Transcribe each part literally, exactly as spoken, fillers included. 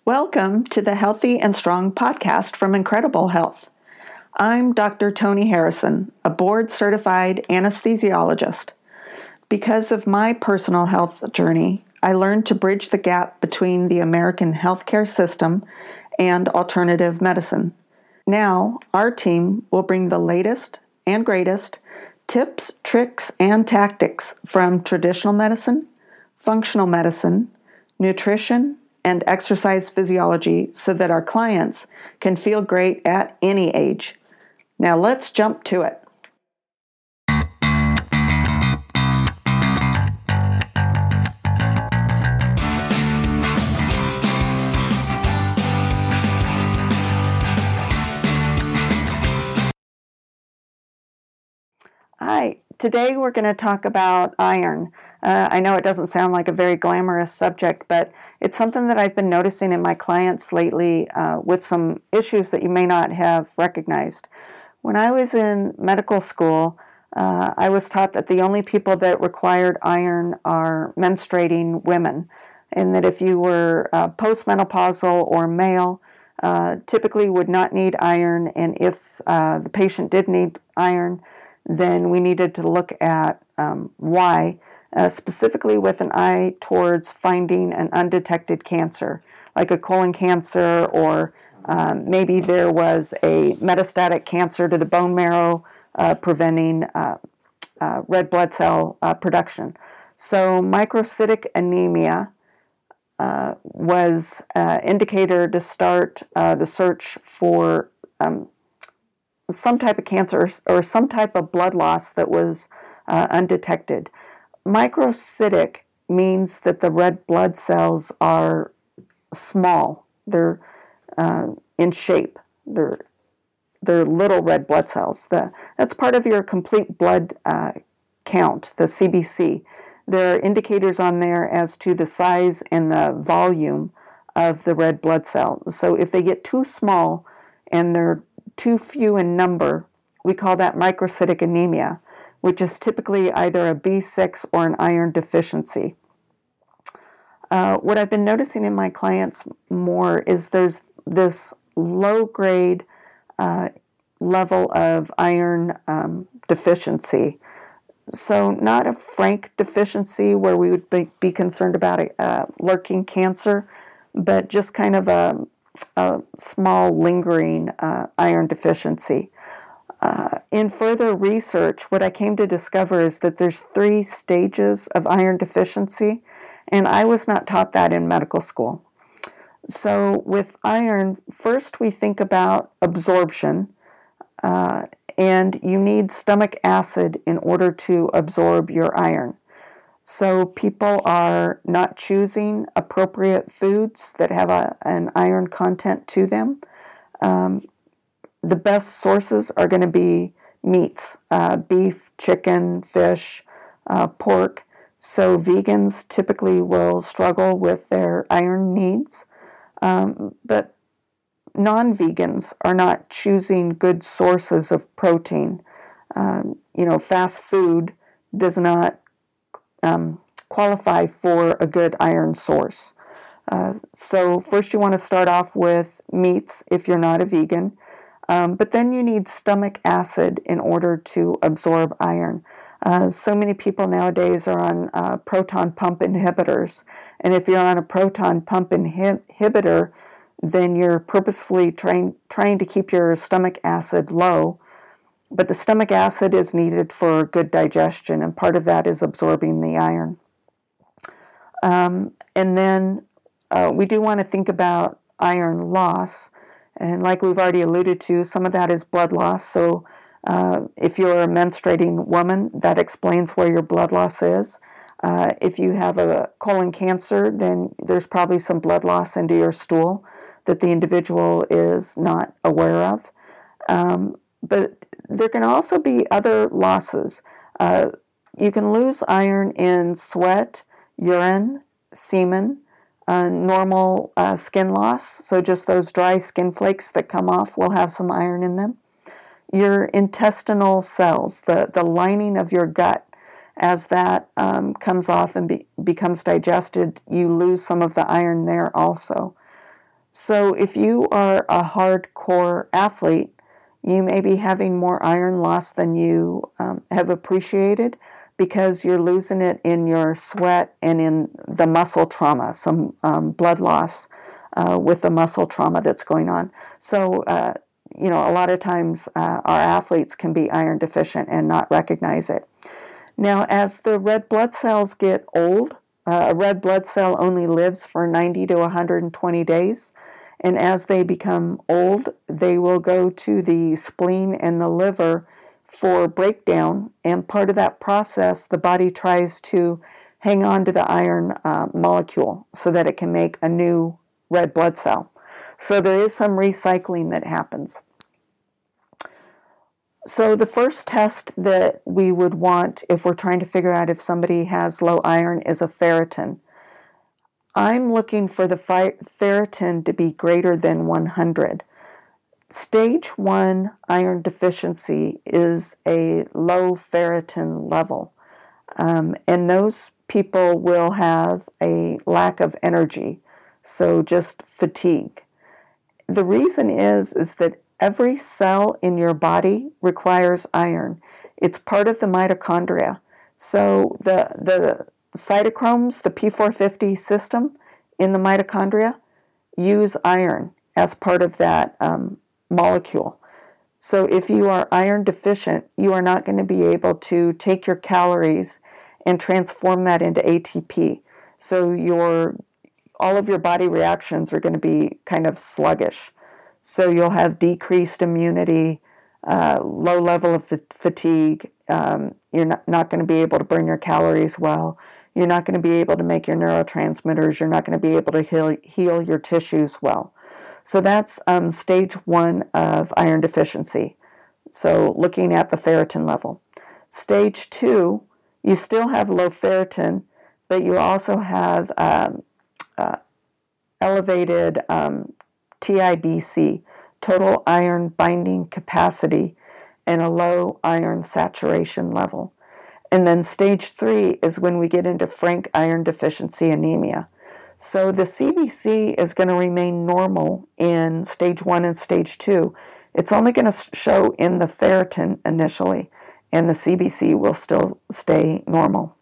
Welcome to the Healthy and Strong podcast from Incredible Health. I'm Doctor Tony Harrison, a board-certified anesthesiologist. Because of my personal health journey, I learned to bridge the gap between the American healthcare system and alternative medicine. Now, our team will bring the latest and greatest tips, tricks, and tactics from traditional medicine, functional medicine, nutrition, and exercise physiology so that our clients can feel great at any age. Now let's jump to it. Hi, today we're going to talk about iron. Uh, I know it doesn't sound like a very glamorous subject, but it's something that I've been noticing in my clients lately uh, with some issues that you may not have recognized. When I was in medical school, uh, I was taught that the only people that required iron are menstruating women, and that if you were uh, postmenopausal or male, uh, typically would not need iron, and if uh, the patient did need iron, then we needed to look at um, why, uh, specifically with an eye towards finding an undetected cancer, like a colon cancer, or um, maybe there was a metastatic cancer to the bone marrow, uh, preventing uh, uh, red blood cell uh, production. So microcytic anemia uh, was an indicator to start uh, the search for um, some type of cancer or some type of blood loss that was uh, undetected. Microcytic means that the red blood cells are small. They're uh, in shape. They're they're little red blood cells. The, that's part of your complete blood uh, count, the C B C. There are indicators on there as to the size and the volume of the red blood cell. So if they get too small and they're too few in number, we call that microcytic anemia, which is typically either a B six or an iron deficiency. Uh, what I've been noticing in my clients more is there's this low-grade uh, level of iron um, deficiency. So not a frank deficiency where we would be, be concerned about a uh, lurking cancer, but just kind of a a small lingering uh, iron deficiency. Uh, in further research, what I came to discover is that there's three stages of iron deficiency, and I was not taught that in medical school. So with iron, first we think about absorption, uh, and you need stomach acid in order to absorb your iron. So people are not choosing appropriate foods that have a, an iron content to them. Um, the best sources are going to be meats, uh, beef, chicken, fish, uh, pork. So vegans typically will struggle with their iron needs. Um, but non-vegans are not choosing good sources of protein. Um, you know, fast food does not Um, qualify for a good iron source. Uh, so first you want to start off with meats if you're not a vegan, um, but then you need stomach acid in order to absorb iron. Uh, so many people nowadays are on uh, proton pump inhibitors, and if you're on a proton pump inhib- inhibitor, then you're purposefully trying, trying to keep your stomach acid low. But the stomach acid is needed for good digestion, and part of that is absorbing the iron. Um, and then uh, we do want to think about iron loss. And like we've already alluded to, some of that is blood loss. So uh, if you're a menstruating woman, that explains where your blood loss is. Uh, if you have a colon cancer, then there's probably some blood loss into your stool that the individual is not aware of. Um, but there can also be other losses. Uh, you can lose iron in sweat, urine, semen, uh, normal uh, skin loss. So just those dry skin flakes that come off will have some iron in them. Your intestinal cells, the, the lining of your gut, as that um, comes off and be, becomes digested, you lose some of the iron there also. So if you are a hardcore athlete, you may be having more iron loss than you um, have appreciated because you're losing it in your sweat and in the muscle trauma, some um, blood loss uh, with the muscle trauma that's going on. So, uh, you know, a lot of times uh, our athletes can be iron deficient and not recognize it. Now, as the red blood cells get old, uh, a red blood cell only lives for ninety to one hundred twenty days. And as they become old, they will go to the spleen and the liver for breakdown. And part of that process, the body tries to hang on to the iron uh, molecule so that it can make a new red blood cell. So there is some recycling that happens. So the first test that we would want if we're trying to figure out if somebody has low iron is a ferritin. I'm looking for the ferritin to be greater than one hundred. Stage one iron deficiency is a low ferritin level, um, and those people will have a lack of energy, so just fatigue. The reason is, is that every cell in your body requires iron. It's part of the mitochondria. So the the cytochromes, the P four fifty system in the mitochondria, use iron as part of that um, molecule. So if you are iron deficient, you are not going to be able to take your calories and transform that into A T P. So your all of your body reactions are going to be kind of sluggish. So you'll have decreased immunity, uh, low level of fatigue. Um, you're not, not going to be able to burn your calories well. You're not going to be able to make your neurotransmitters. You're not going to be able to heal, heal your tissues well. So that's um, stage one of iron deficiency. So looking at the ferritin level. Stage two, you still have low ferritin, but you also have um, uh, elevated um, T I B C, total iron binding capacity, and a low iron saturation level. And then stage three is when we get into frank iron deficiency anemia. So the C B C is going to remain normal in stage one and stage two. It's only going to show in the ferritin initially, and the C B C will still stay normal.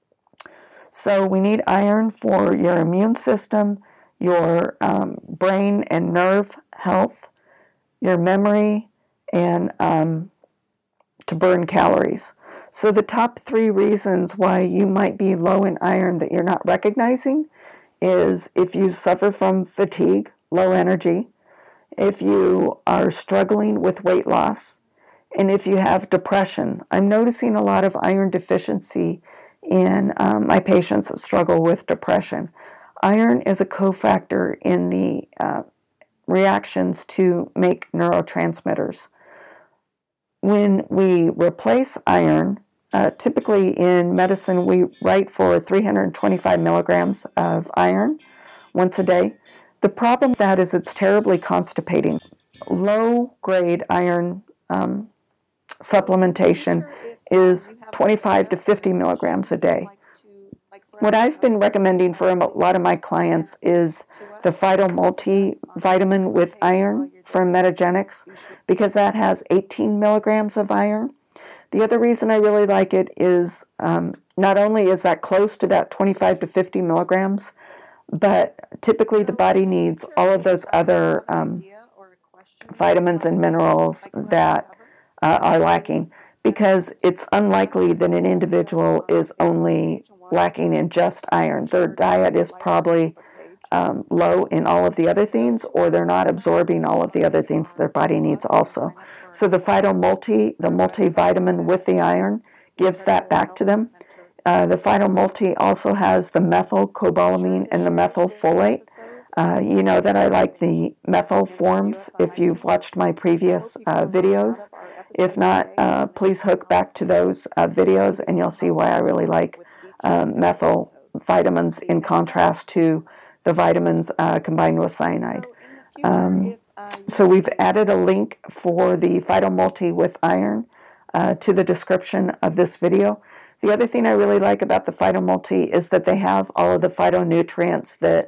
So we need iron for your immune system, your um, brain and nerve health, your memory, and um, to burn calories. So the top three reasons why you might be low in iron that you're not recognizing is if you suffer from fatigue, low energy, if you are struggling with weight loss, and if you have depression. I'm noticing a lot of iron deficiency in um, my patients that struggle with depression. Iron is a cofactor in the uh, reactions to make neurotransmitters. When we replace iron, uh, typically in medicine we write for three hundred twenty-five milligrams of iron once a day. The problem with that is it's terribly constipating. Low-grade iron um, supplementation is twenty-five to fifty milligrams a day. What I've been recommending for a lot of my clients is the Phyto Multivitamin with iron from Metagenics, because that has eighteen milligrams of iron. The other reason I really like it is um, not only is that close to that twenty-five to fifty milligrams, but typically the body needs all of those other um, vitamins and minerals that uh, are lacking, because it's unlikely that an individual is only lacking in just iron. Their diet is probably um, low in all of the other things, or they're not absorbing all of the other things their body needs also. So the Phyto Multi, the multivitamin with the iron, gives that back to them. Uh, the Phyto Multi also has the methylcobalamin and the methylfolate. Uh, you know that I like the methyl forms if you've watched my previous uh, videos. If not, uh, please hook back to those uh, videos and you'll see why I really like um, methyl vitamins in contrast to the vitamins uh, combined with cyanide. Um, so we've added a link for the Phyto Multi with iron uh, to the description of this video. The other thing I really like about the Phyto Multi is that they have all of the phytonutrients that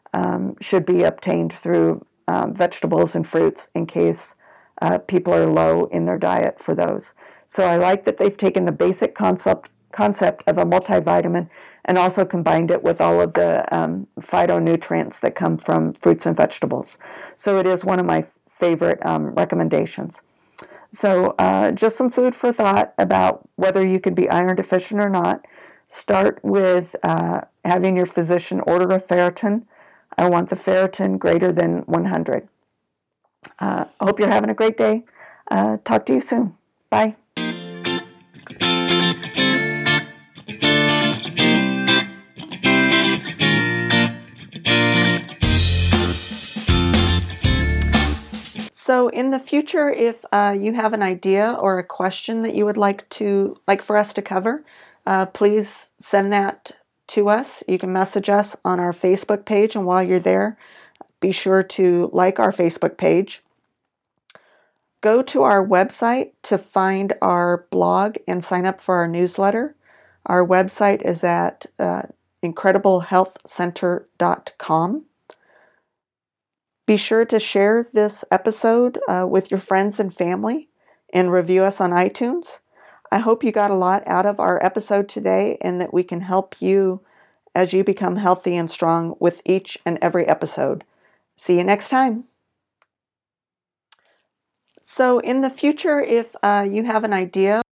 um, should be obtained through um, vegetables and fruits in case uh, people are low in their diet for those. So I like that they've taken the basic concept concept of a multivitamin and also combined it with all of the um, phytonutrients that come from fruits and vegetables. So it is one of my favorite um, recommendations. So uh, just some food for thought about whether you could be iron deficient or not. Start with uh, having your physician order a ferritin. I want the ferritin greater than one hundred. I uh, hope you're having a great day. Uh, talk to you soon. Bye. So in the future, if uh, you have an idea or a question that you would like to like for us to cover, uh, please send that to us. You can message us on our Facebook page, and while you're there, be sure to like our Facebook page. Go to our website to find our blog and sign up for our newsletter. Our website is at uh, incredible health center dot com. Be sure to share this episode uh, with your friends and family and review us on iTunes. I hope you got a lot out of our episode today and that we can help you as you become healthy and strong with each and every episode. See you next time. So in the future, if uh, you have an idea